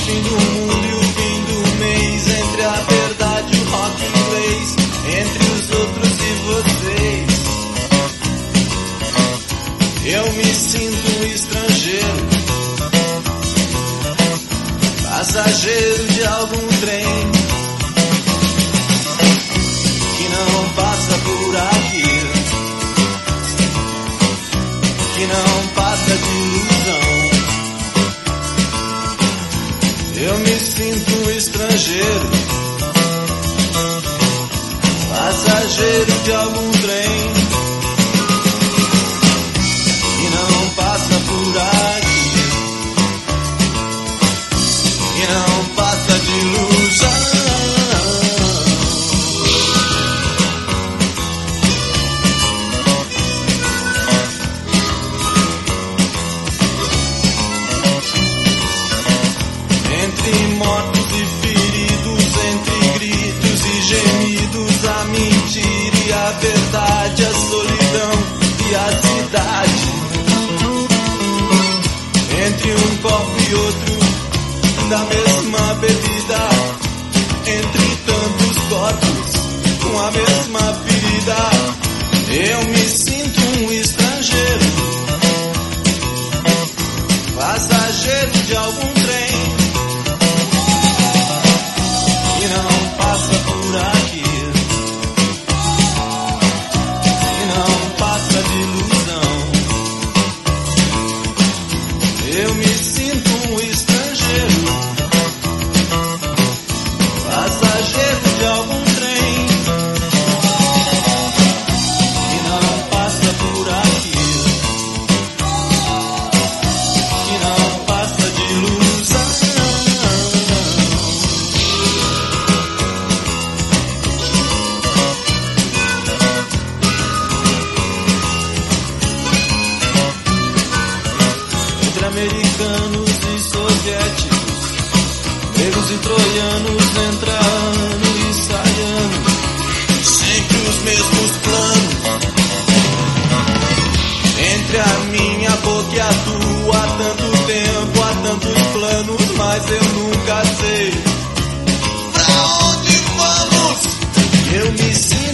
fim do mundo e o fim do mês, entre a verdade e o rock inglês, entre os outros e vocês. Eu me sinto um estrangeiro, passageiro de algum trem que não passa por aqui, que não passa de ilusão. Eu me sinto um estrangeiro, passageiro de algum trem que não passa por aqui, que não passa de ilusão. Entre mortos e feridos, entre gritos e gemidos, a mentira e a verdade, a solidão e a cidade. Entre um copo e outro da mesma bebida, entre tantos corpos com a mesma ferida, eu me sinto um estrangeiro, passageiro de algum trem que não passa por aqui, que não passa de ilusão. Eu me sinto um estrangeiro, passageiro de algum trem que não passa por aqui, que não passa de ilusão. Entre americanos e soviéticos, gregos e troianos, entrando e saindo, sempre os mesmos planos. Entre a minha boca e a tua, há tanto tempo, há tantos planos, mas eu nunca sei pra onde vamos. Eu me sinto